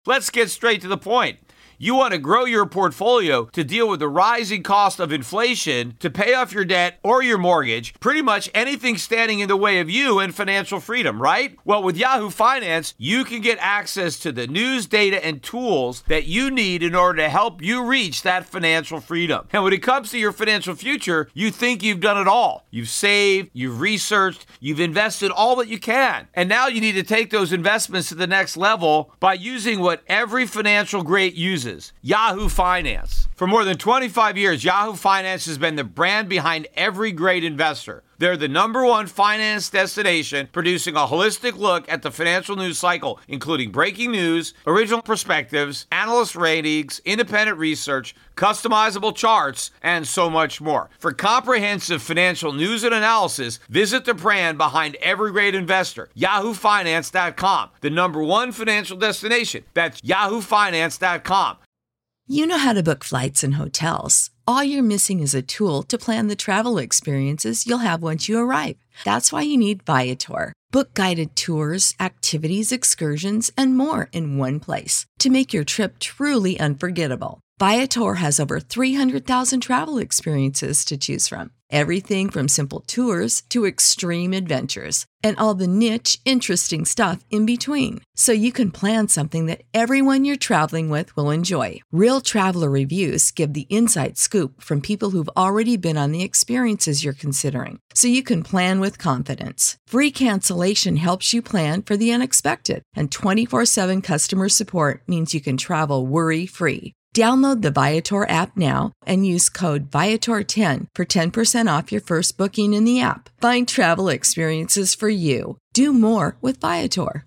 Let's get straight to the point. You want to grow your portfolio to deal with the rising cost of inflation, to pay off your debt or your mortgage, pretty much anything standing in the way of you and financial freedom, right? Well, with Yahoo Finance, you can get access to the news, data, and tools that you need in order to help you reach that financial freedom. And when it comes to your financial future, you think you've done it all. You've saved, you've researched, you've invested all that you can. And now you need to take those investments to the next level by using what every financial great uses. Yahoo Finance. For more than 25 years, Yahoo Finance has been the brand behind every great investor. They're the #1 finance destination, producing a holistic look at the financial news cycle, including breaking news, original perspectives, analyst ratings, independent research, customizable charts, and so much more. For comprehensive financial news and analysis, visit the brand behind every great investor, yahoofinance.com, the #1 financial destination. That's yahoofinance.com. You know how to book flights and hotels. All you're missing is a tool to plan the travel experiences you'll have once you arrive. That's why you need Viator. Book guided tours, activities, excursions, and more in one place to make your trip truly unforgettable. Viator has over 300,000 travel experiences to choose from. Everything from simple tours to extreme adventures and all the niche, interesting stuff in between. So you can plan something that everyone you're traveling with will enjoy. Real traveler reviews give the inside scoop from people who've already been on the experiences you're considering. So you can plan with confidence. Free cancellation helps you plan for the unexpected. And 24/7 customer support means you can travel worry-free. Download the Viator app now and use code Viator10 for 10% off your first booking in the app. Find travel experiences for you. Do more with Viator.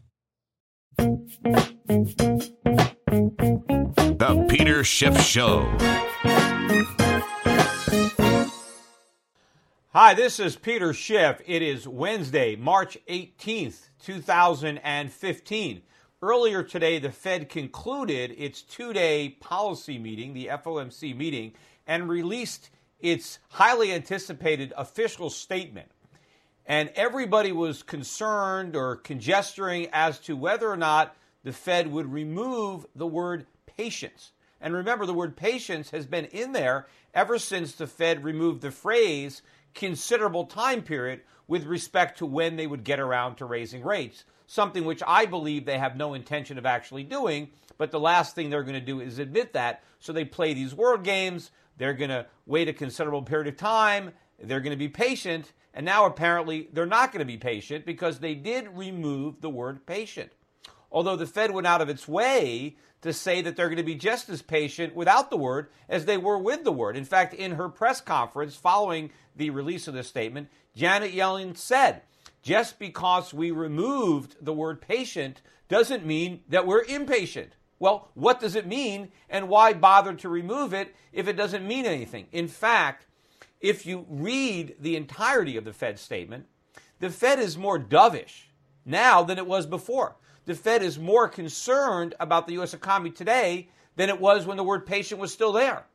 The Peter Schiff Show. Hi, this is Peter Schiff. It is Wednesday, March 18th, 2015. Earlier today, the Fed concluded its two-day policy meeting, the FOMC meeting, and released its highly anticipated official statement. And everybody was concerned or conjecturing as to whether or not the Fed would remove the word patience. And remember, the word patience has been in there ever since the Fed removed the phrase considerable time period with respect to when they would get around to raising rates. Something which I believe they have no intention of actually doing, but the last thing they're going to do is admit that. So they play these word games. They're going to wait a considerable period of time. They're going to be patient. And now apparently they're not going to be patient because they did remove the word patient. Although the Fed went out of its way to say that they're going to be just as patient without the word as they were with the word. In fact, in her press conference following the release of this statement, Janet Yellen said, just because we removed the word patient doesn't mean that we're impatient. Well, what does it mean, and why bother to remove it if it doesn't mean anything? In fact, if you read the entirety of the Fed statement, the Fed is more dovish now than it was before. The Fed is more concerned about the U.S. economy today than it was when the word patient was still there.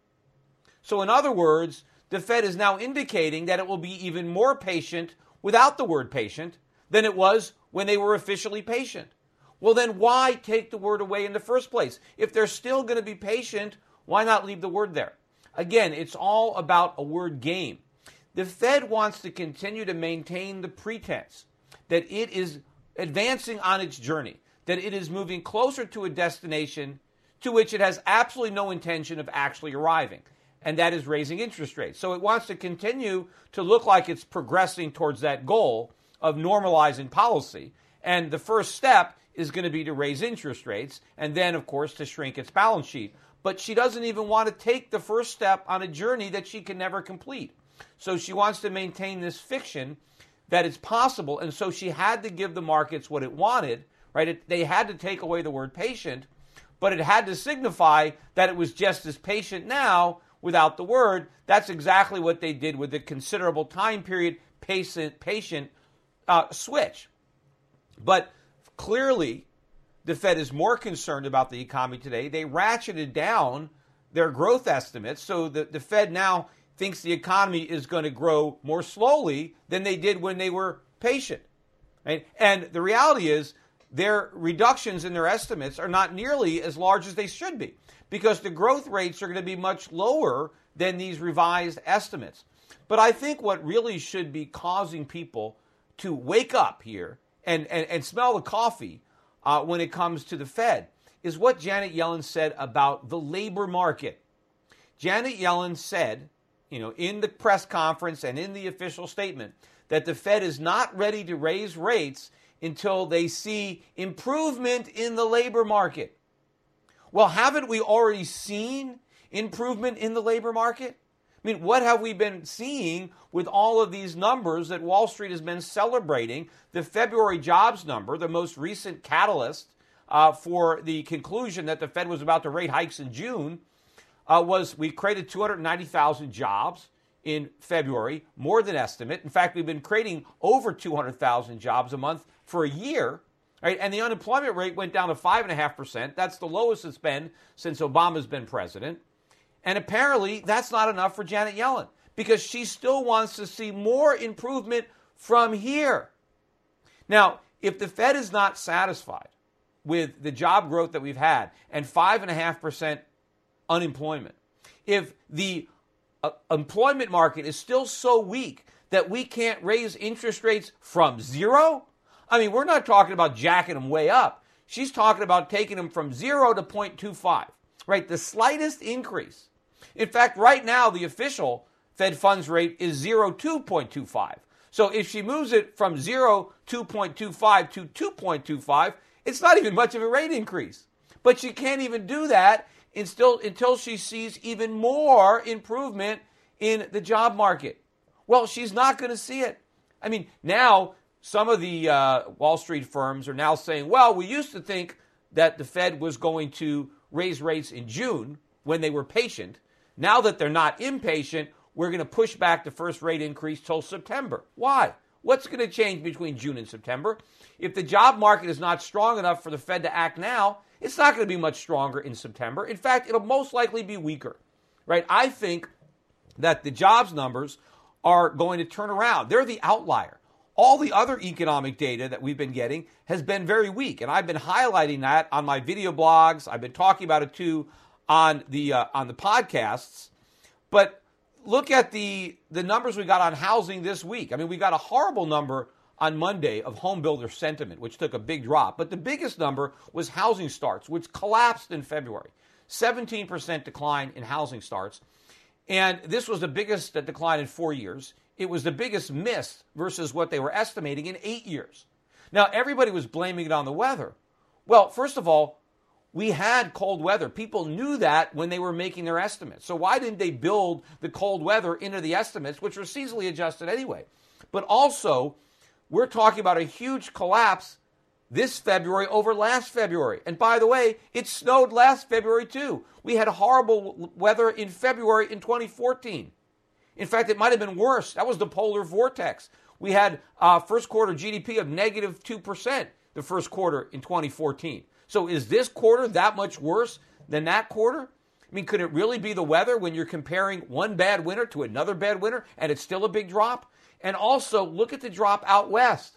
So in other words, the Fed is now indicating that it will be even more patient without the word patient than it was when they were officially patient. Well, then why take the word away in the first place? If they're still going to be patient, why not leave the word there? Again, it's all about a word game. The Fed wants to continue to maintain the pretense that it is advancing on its journey, that it is moving closer to a destination to which it has absolutely no intention of actually arriving, and that is raising interest rates. So it wants to continue to look like it's progressing towards that goal of normalizing policy. And the first step is going to be to raise interest rates and then, of course, to shrink its balance sheet. But she doesn't even want to take the first step on a journey that she can never complete. So she wants to maintain this fiction that it's possible. And so she had to give the markets what it wanted, right? They had to take away the word patient, but it had to signify that it was just as patient now without the word. That's exactly what they did with the considerable time period patient switch. But clearly, the Fed is more concerned about the economy today. They ratcheted down their growth estimates, so the Fed now thinks the economy is going to grow more slowly than they did when they were patient. Right? And the reality is, their reductions in their estimates are not nearly as large as they should be because the growth rates are going to be much lower than these revised estimates. But I think what really should be causing people to wake up here and smell the coffee when it comes to the Fed is what Janet Yellen said about the labor market. Janet Yellen said, in the press conference and in the official statement, that the Fed is not ready to raise rates until they see improvement in the labor market. Well, haven't we already seen improvement in the labor market? I mean, what have we been seeing with all of these numbers that Wall Street has been celebrating? The February jobs number, the most recent catalyst for the conclusion that the Fed was about to rate hikes in June, was we created 290,000 jobs in February, more than estimate. In fact, we've been creating over 200,000 jobs a month for a year, right? And the unemployment rate went down to 5.5%. That's the lowest it's been since Obama's been president. And apparently that's not enough for Janet Yellen because she still wants to see more improvement from here. Now, if the Fed is not satisfied with the job growth that we've had and 5.5% unemployment, if the employment market is still so weak that we can't raise interest rates from zero, I mean, we're not talking about jacking them way up. She's talking about taking them from 0 to 0.25, right? The slightest increase. In fact, right now, the official Fed funds rate is 0 to 0.25. So if she moves it from 0 to 0.25 to 2.25, it's not even much of a rate increase. But she can't even do that until she sees even more improvement in the job market. Well, she's not going to see it. I mean, now some of the Wall Street firms are now saying, well, we used to think that the Fed was going to raise rates in June when they were patient. Now that they're not impatient, we're going to push back the first rate increase till September. Why? What's going to change between June and September? If the job market is not strong enough for the Fed to act now, it's not going to be much stronger in September. In fact, it'll most likely be weaker, right? I think that the jobs numbers are going to turn around. They're the outlier. All the other economic data that we've been getting has been very weak, and I've been highlighting that on my video blogs. I've been talking about it too on the podcasts. But look at the numbers we got on housing this week. I mean, we got a horrible number on Monday of home builder sentiment, which took a big drop. But the biggest number was housing starts, which collapsed in February. 17% decline in housing starts. And this was the biggest decline in 4 years. It was the biggest miss versus what they were estimating in 8 years. Now, everybody was blaming it on the weather. Well, first of all, we had cold weather. People knew that when they were making their estimates. So why didn't they build the cold weather into the estimates, which were seasonally adjusted anyway? But also, we're talking about a huge collapse this February over last February. And by the way, it snowed last February too. We had horrible weather in February in 2014. In fact, it might have been worse. That was the polar vortex. We had first quarter GDP of negative 2% the first quarter in 2014. So is this quarter that much worse than that quarter? I mean, could it really be the weather when you're comparing one bad winter to another bad winter and it's still a big drop? And also, look at the drop out west.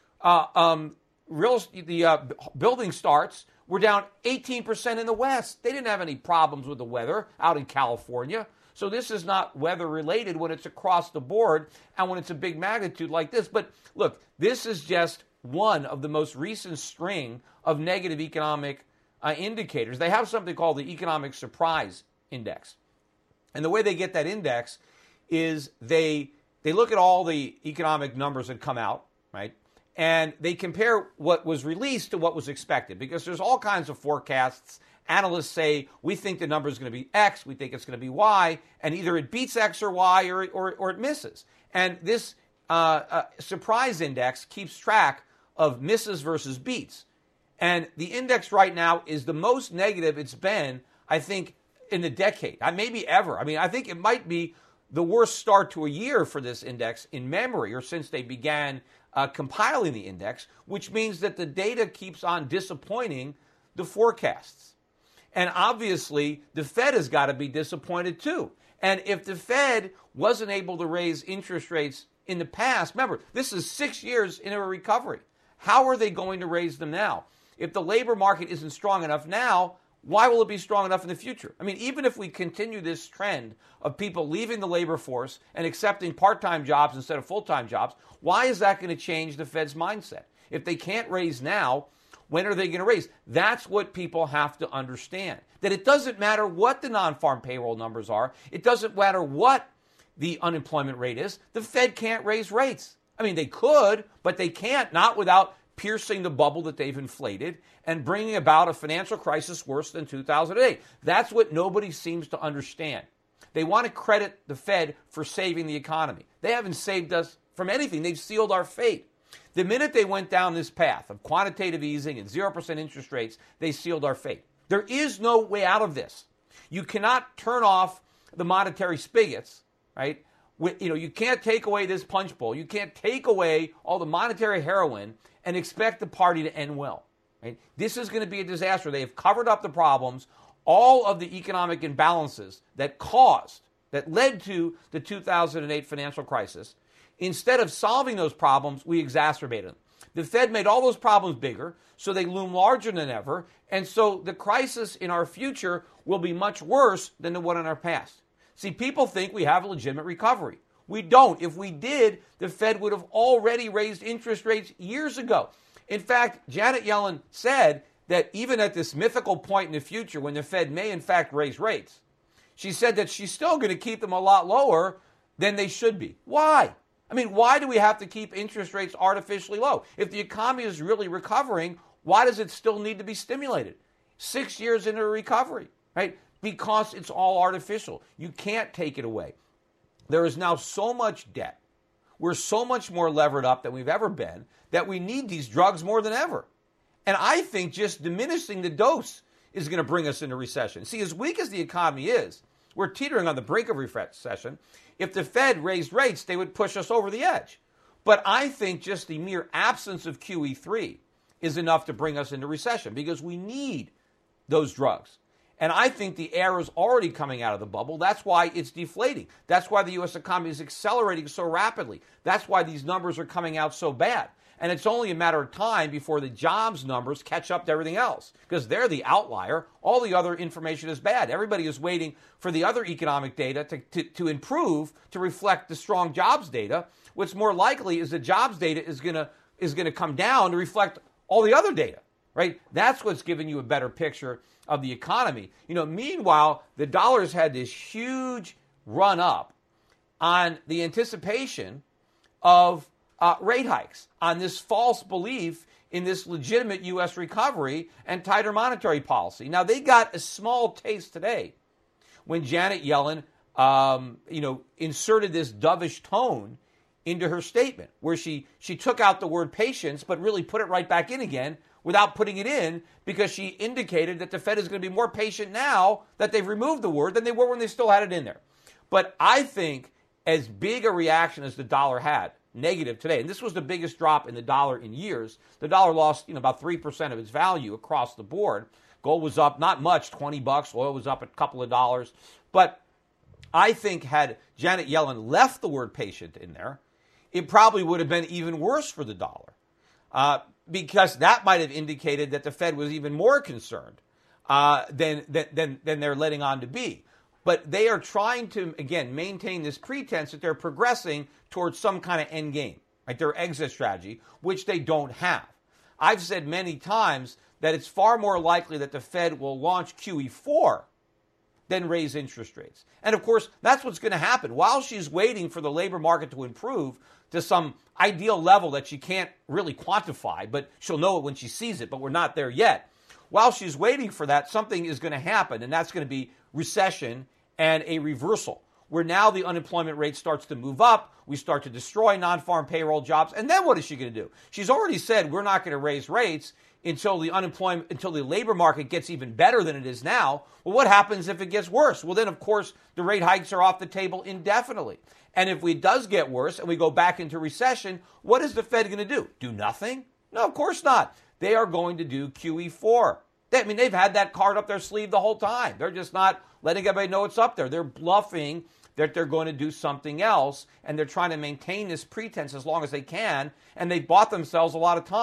Building starts were down 18% in the west. They didn't have any problems with the weather out in California. So this is not weather related when it's across the board and when it's a big magnitude like this. But look, this is just one of the most recent string of negative economic indicators. They have something called the Economic Surprise Index. And the way they get that index is they look at all the economic numbers that come out, right? And they compare what was released to what was expected because there's all kinds of forecasts. Analysts say, we think the number is going to be X, we think it's going to be Y, and either it beats X or Y or it misses. And this surprise index keeps track of misses versus beats. And the index right now is the most negative it's been, I think, in a decade, maybe ever. I mean, I think it might be the worst start to a year for this index in memory or since they began compiling the index, which means that the data keeps on disappointing the forecasts. And obviously, the Fed has got to be disappointed too. And if the Fed wasn't able to raise interest rates in the past, remember, this is 6 years into a recovery. How are they going to raise them now? If the labor market isn't strong enough now, why will it be strong enough in the future? I mean, even if we continue this trend of people leaving the labor force and accepting part-time jobs instead of full-time jobs, why is that going to change the Fed's mindset? If they can't raise now, when are they going to raise? That's what people have to understand. That it doesn't matter what the non-farm payroll numbers are. It doesn't matter what the unemployment rate is. The Fed can't raise rates. I mean, they could, but they can't, not without piercing the bubble that they've inflated and bringing about a financial crisis worse than 2008. That's what nobody seems to understand. They want to credit the Fed for saving the economy. They haven't saved us from anything. They've sealed our fate. The minute they went down this path of quantitative easing and 0% interest rates, they sealed our fate. There is no way out of this. You cannot turn off the monetary spigots, right? You can't take away this punch bowl. You can't take away all the monetary heroin and expect the party to end well. Right? This is going to be a disaster. They have covered up the problems, all of the economic imbalances that led to the 2008 financial crisis. Instead of solving those problems, we exacerbated them. The Fed made all those problems bigger, so they loom larger than ever, and so the crisis in our future will be much worse than the one in our past. See, people think we have a legitimate recovery. We don't. If we did, the Fed would have already raised interest rates years ago. In fact, Janet Yellen said that even at this mythical point in the future when the Fed may in fact raise rates, she said that she's still going to keep them a lot lower than they should be. Why? I mean, why do we have to keep interest rates artificially low? If the economy is really recovering, why does it still need to be stimulated? 6 years into a recovery, right? Because it's all artificial. You can't take it away. There is now so much debt. We're so much more levered up than we've ever been that we need these drugs more than ever. And I think just diminishing the dose is going to bring us into recession. See, as weak as the economy is, we're teetering on the brink of recession. If the Fed raised rates, they would push us over the edge. But I think just the mere absence of QE3 is enough to bring us into recession because we need those drugs. And I think the air is already coming out of the bubble. That's why it's deflating. That's why the U.S. economy is accelerating so rapidly. That's why these numbers are coming out so bad. And it's only a matter of time before the jobs numbers catch up to everything else because they're the outlier. All the other information is bad. Everybody is waiting for the other economic data to improve, to reflect the strong jobs data. What's more likely is the jobs data is going to come down to reflect all the other data, right? That's what's giving you a better picture of the economy. Meanwhile, the dollar's had this huge run up on the anticipation of rate hikes, on this false belief in this legitimate U.S. recovery and tighter monetary policy. Now, they got a small taste today when Janet Yellen, inserted this dovish tone into her statement, where she took out the word patience, but really put it right back in again without putting it in because she indicated that the Fed is going to be more patient now that they've removed the word than they were when they still had it in there. But I think as big a reaction as the dollar had, negative today, and this was the biggest drop in the dollar in years. The dollar lost about 3% of its value across the board. Gold was up not much, $20. Oil was up a couple of dollars. But I think had Janet Yellen left the word patient in there, it probably would have been even worse for the dollar because that might have indicated that the Fed was even more concerned than they're letting on to be. But they are trying to, again, maintain this pretense that they're progressing towards some kind of end game, right? Their exit strategy, which they don't have. I've said many times that it's far more likely that the Fed will launch QE4 than raise interest rates. And of course, that's what's going to happen. While she's waiting for the labor market to improve to some ideal level that she can't really quantify, but she'll know it when she sees it, but we're not there yet. While she's waiting for that, something is going to happen, and that's going to be recession and a reversal, where now the unemployment rate starts to move up, we start to destroy non-farm payroll jobs, and then what is she going to do? She's already said we're not going to raise rates until the labor market gets even better than it is now. Well, what happens if it gets worse? Well, then, of course, the rate hikes are off the table indefinitely. And if it does get worse and we go back into recession, what is the Fed going to do? Do nothing? No, of course not. They are going to do QE4. They've had that card up their sleeve the whole time. They're just not letting everybody know it's up there. They're bluffing that they're going to do something else, and they're trying to maintain this pretense as long as they can, and they bought themselves a lot of time.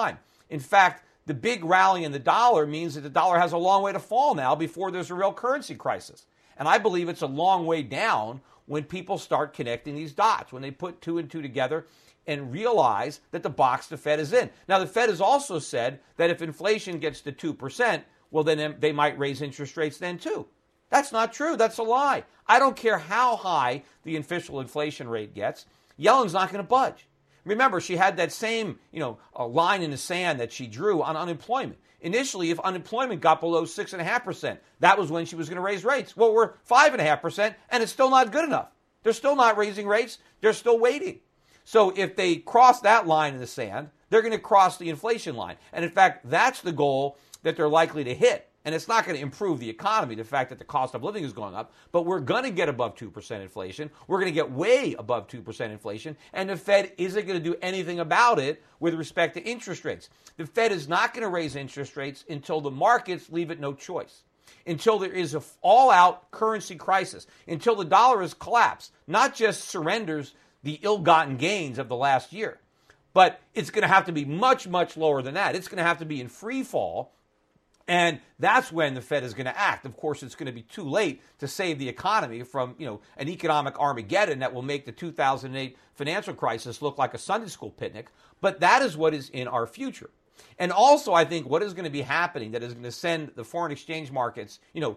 In fact, the big rally in the dollar means that the dollar has a long way to fall now before there's a real currency crisis. And I believe it's a long way down when people start connecting these dots, when they put two and two together and realize that the box the Fed is in. Now, the Fed has also said that if inflation gets to 2%, well, then they might raise interest rates then too. That's not true. That's a lie. I don't care how high the official inflation rate gets. Yellen's not going to budge. Remember, she had that same, a line in the sand that she drew on unemployment. Initially, if unemployment got below 6.5%, that was when she was going to raise rates. Well, we're 5.5%, and it's still not good enough. They're still not raising rates. They're still waiting. So if they cross that line in the sand, they're going to cross the inflation line. And in fact, that's the goal that they're likely to hit. And it's not going to improve the economy, the fact that the cost of living is going up, but we're going to get above 2% inflation. We're going to get way above 2% inflation, and the Fed isn't going to do anything about it with respect to interest rates. The Fed is not going to raise interest rates until the markets leave it no choice, until there is an all-out currency crisis, until the dollar has collapsed, not just surrenders the ill-gotten gains of the last year, but it's going to have to be much, much lower than that. It's going to have to be in free fall. And that's when the Fed is going to act. Of course, it's going to be too late to save the economy from, an economic Armageddon that will make the 2008 financial crisis look like a Sunday school picnic. But that is what is in our future. And also, I think what is going to be happening that is going to send the foreign exchange markets, into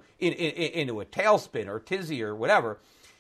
a tailspin or tizzy or whatever,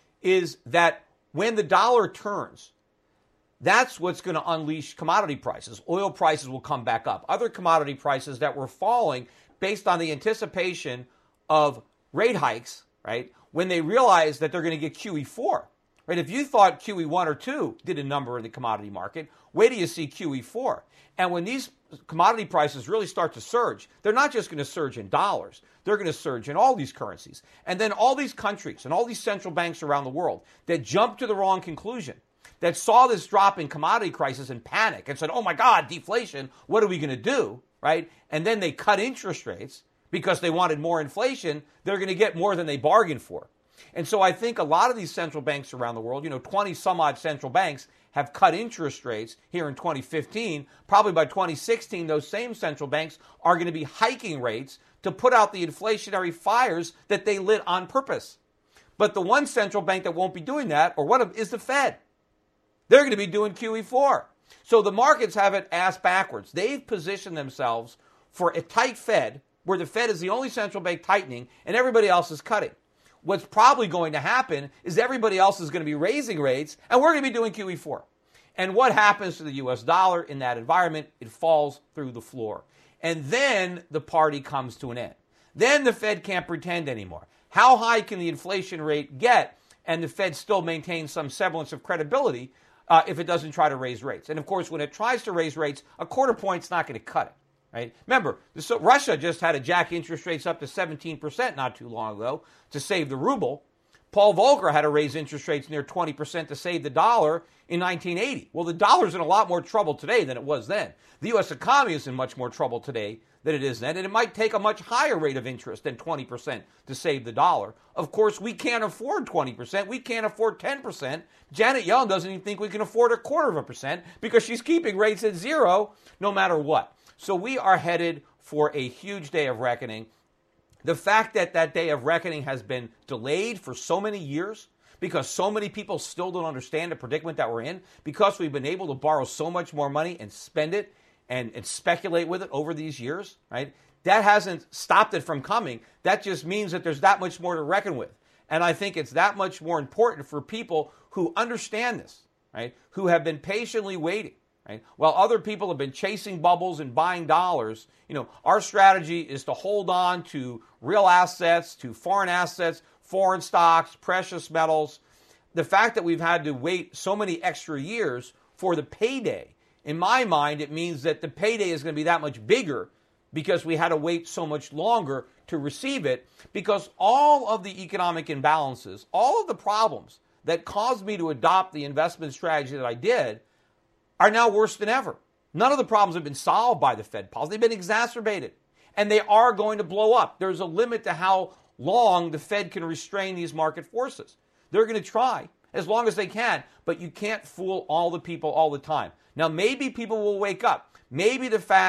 is that when the dollar turns, that's what's going to unleash commodity prices. Oil prices will come back up. Other commodity prices that were falling based on the anticipation of rate hikes, right? When they realize that they're going to get QE4, right? If you thought QE1 or 2 did a number in the commodity market, wait till you see QE4. And when these commodity prices really start to surge, they're not just going to surge in dollars. They're going to surge in all these currencies. And then all these countries and all these central banks around the world that jumped to the wrong conclusion, that saw this drop in commodity prices and panic and said, oh my God, deflation, what are we going to do? Right? And then they cut interest rates because they wanted more inflation, they're going to get more than they bargained for. And so I think a lot of these central banks around the world, 20 some odd central banks have cut interest rates here in 2015. Probably by 2016, those same central banks are going to be hiking rates to put out the inflationary fires that they lit on purpose. But the one central bank that won't be doing that, is the Fed. They're going to be doing QE4. So the markets have it ass backwards. They've positioned themselves for a tight Fed, where the Fed is the only central bank tightening and everybody else is cutting. What's probably going to happen is everybody else is going to be raising rates and we're going to be doing QE4. And what happens to the US dollar in that environment? It falls through the floor. And then the party comes to an end. Then the Fed can't pretend anymore. How high can the inflation rate get and the Fed still maintain some semblance of credibility if it doesn't try to raise rates? And of course, when it tries to raise rates, a quarter point's not going to cut it. Right? Remember, Russia just had to jack interest rates up to 17% not too long ago to save the ruble. Paul Volcker had to raise interest rates near 20% to save the dollar in 1980. Well, the dollar's in a lot more trouble today than it was then. The U.S. economy is in much more trouble today than it is then, and it might take a much higher rate of interest than 20% to save the dollar. Of course, we can't afford 20%. We can't afford 10%. Janet Yellen doesn't even think we can afford 0.25% because she's keeping rates at zero no matter what. So we are headed for a huge day of reckoning. The fact that that day of reckoning has been delayed for so many years because so many people still don't understand the predicament that we're in, because we've been able to borrow so much more money and spend it and speculate with it over these years, right? That hasn't stopped it from coming. That just means that there's that much more to reckon with. And I think it's that much more important for people who understand this, right? Who have been patiently waiting. Right? While other people have been chasing bubbles and buying dollars, our strategy is to hold on to real assets, to foreign stocks, precious metals. The fact that we've had to wait so many extra years for the payday, in my mind, it means that the payday is going to be that much bigger because we had to wait so much longer to receive it, because all of the economic imbalances, all of the problems that caused me to adopt the investment strategy that I did are now worse than ever. None of the problems have been solved by the Fed policy. They've been exacerbated. And they are going to blow up. There's a limit to how long the Fed can restrain these market forces. They're going to try as long as they can, but you can't fool all the people all the time. Now, maybe people will wake up. Maybe the fact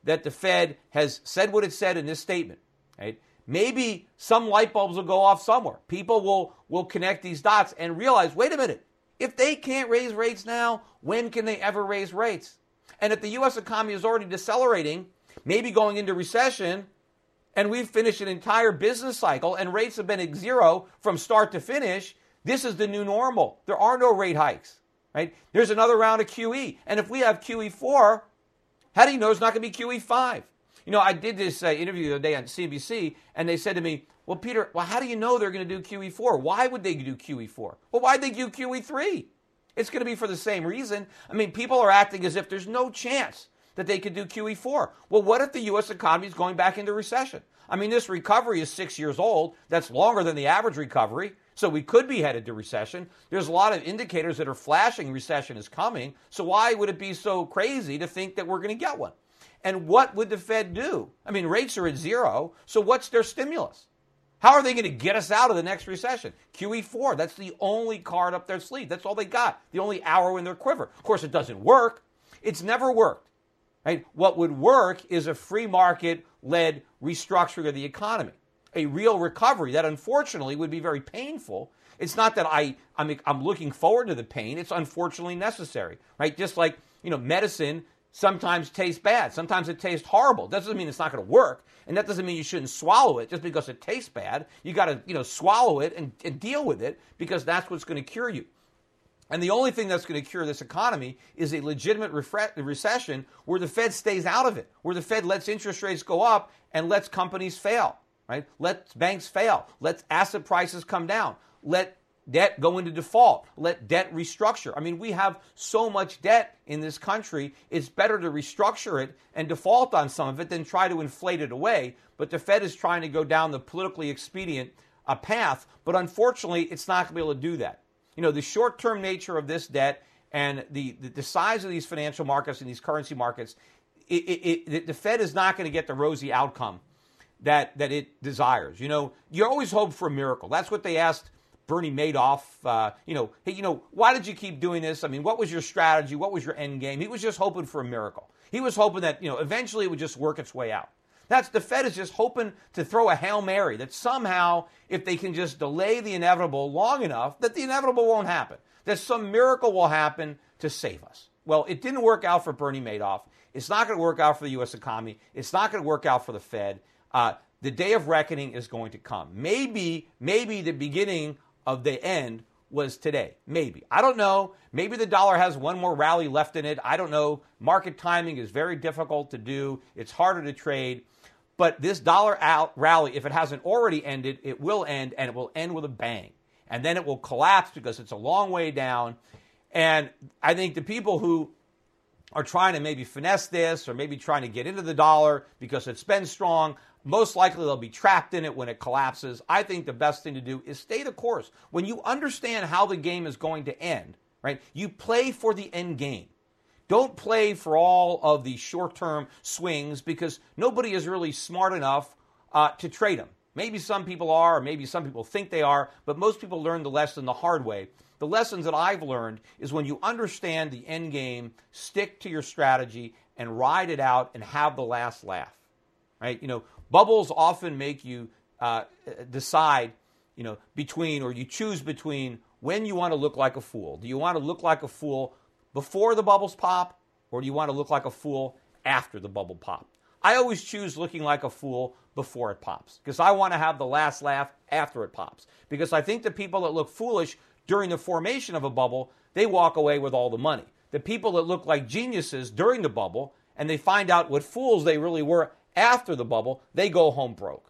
that the Fed has said what it said in this statement, right? Maybe some light bulbs will go off somewhere. People will connect these dots and realize, wait a minute, if they can't raise rates now, when can they ever raise rates? And if the U.S. economy is already decelerating, maybe going into recession, and we've finished an entire business cycle and rates have been at zero from start to finish, this is the new normal. There are no rate hikes, right? There's another round of QE. And if we have QE4, how do you know it's not going to be QE5? You know, I did this interview the other day on CNBC, and they said to me, well, Peter, how do you know they're going to do QE4? Why would they do QE4? Well, why'd they do QE3? It's going to be for the same reason. I mean, people are acting as if there's no chance that they could do QE4. Well, what if the U.S. economy is going back into recession? I mean, this recovery is 6 years old. That's longer than the average recovery. So we could be headed to recession. There's a lot of indicators that are flashing recession is coming. So why would it be so crazy to think that we're going to get one? And what would the Fed do? I mean, rates are at zero. So what's their stimulus? How are they going to get us out of the next recession? QE4, that's the only card up their sleeve. That's all they got, the only arrow in their quiver. Of course, it doesn't work. It's never worked. Right? What would work is a free market-led restructuring of the economy, a real recovery that unfortunately would be very painful. It's not that I'm looking forward to the pain. It's unfortunately necessary, right? Just like, medicine sometimes tastes bad. Sometimes it tastes horrible. That doesn't mean it's not going to work. And that doesn't mean you shouldn't swallow it just because it tastes bad. You got to, swallow it and deal with it because that's what's going to cure you. And the only thing that's going to cure this economy is a legitimate recession where the Fed stays out of it, where the Fed lets interest rates go up and lets companies fail, right? Let banks fail. Let asset prices come down. Let debt go into default. Let debt restructure. I mean, we have so much debt in this country, it's better to restructure it and default on some of it than try to inflate it away. But the Fed is trying to go down the politically expedient path, but unfortunately, it's not going to be able to do that. The short-term nature of this debt and the size of these financial markets and these currency markets, the Fed is not going to get the rosy outcome that it desires. You always hope for a miracle. That's what they asked Bernie Madoff. Hey, why did you keep doing this? I mean, what was your strategy? What was your end game? He was just hoping for a miracle. He was hoping that, eventually it would just work its way out. The Fed is just hoping to throw a Hail Mary that somehow, if they can just delay the inevitable long enough, that the inevitable won't happen, that some miracle will happen to save us. Well, it didn't work out for Bernie Madoff. It's not going to work out for the U.S. economy. It's not going to work out for the Fed. The day of reckoning is going to come. Maybe the beginning of the end was today. Maybe. I don't know. Maybe the dollar has one more rally left in it. I don't know. Market timing is very difficult to do. It's harder to trade. But this dollar rally, if it hasn't already ended, it will end, and it will end with a bang. And then it will collapse because it's a long way down. And I think the people who are trying to maybe finesse this or maybe trying to get into the dollar because it's been strong, most likely they'll be trapped in it when it collapses. I think the best thing to do is stay the course. When you understand how the game is going to end, right, you play for the end game. Don't play for all of the short-term swings because nobody is really smart enough to trade them. Maybe some people are, or maybe some people think they are, but most people learn the lesson the hard way. The lessons that I've learned is when you understand the end game, stick to your strategy and ride it out and have the last laugh. Right? Bubbles often make you decide, between, or you choose between when you want to look like a fool. Do you want to look like a fool before the bubbles pop, or do you want to look like a fool after the bubble pop? I always choose looking like a fool before it pops because I want to have the last laugh after it pops. Because I think the people that look foolish during the formation of a bubble, they walk away with all the money. The people that look like geniuses during the bubble and they find out what fools they really were after the bubble, they go home broke.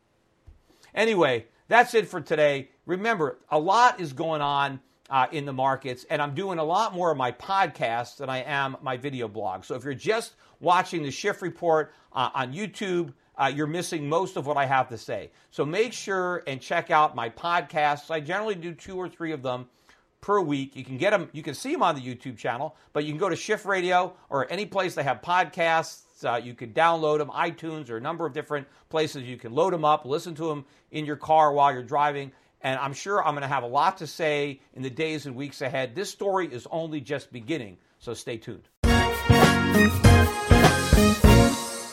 Anyway, that's it for today. Remember, a lot is going on in the markets, and I'm doing a lot more of my podcasts than I am my video blog. So if you're just watching the Schiff Report on YouTube, you're missing most of what I have to say. So make sure and check out my podcasts. I generally do 2 or 3 of them per week. You can get them, you can see them on the YouTube channel, but you can go to Schiff Radio or any place they have podcasts. You can download them, iTunes or a number of different places. You can load them up, listen to them in your car while you're driving. And I'm sure I'm going to have a lot to say in the days and weeks ahead. This story is only just beginning, so stay tuned.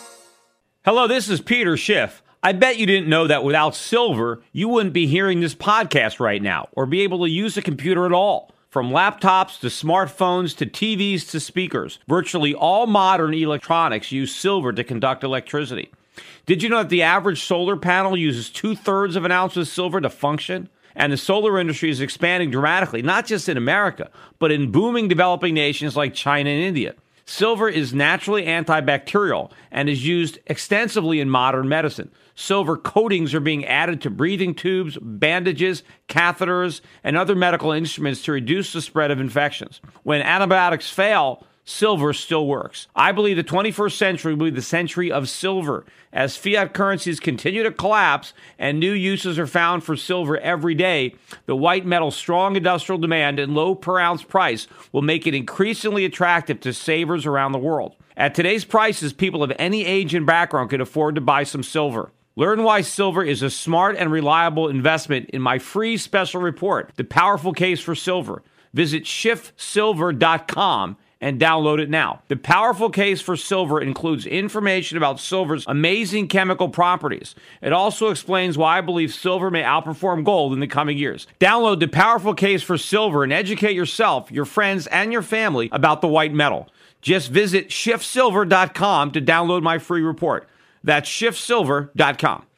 Hello, this is Peter Schiff. I bet you didn't know that without silver, you wouldn't be hearing this podcast right now or be able to use a computer at all. From laptops to smartphones to TVs to speakers, virtually all modern electronics use silver to conduct electricity. Did you know that the average solar panel uses 2/3 of an ounce of silver to function? And the solar industry is expanding dramatically, not just in America, but in booming developing nations like China and India. Silver is naturally antibacterial and is used extensively in modern medicine. Silver coatings are being added to breathing tubes, bandages, catheters, and other medical instruments to reduce the spread of infections. When antibiotics fail, silver still works. I believe the 21st century will be the century of silver. As fiat currencies continue to collapse and new uses are found for silver every day, the white metal's strong industrial demand and low per ounce price will make it increasingly attractive to savers around the world. At today's prices, people of any age and background can afford to buy some silver. Learn why silver is a smart and reliable investment in my free special report, The Powerful Case for Silver. Visit SchiffSilver.com and download it now. The Powerful Case for Silver includes information about silver's amazing chemical properties. It also explains why I believe silver may outperform gold in the coming years. Download The Powerful Case for Silver and educate yourself, your friends, and your family about the white metal. Just visit SchiffSilver.com to download my free report. That's SchiffSilver.com.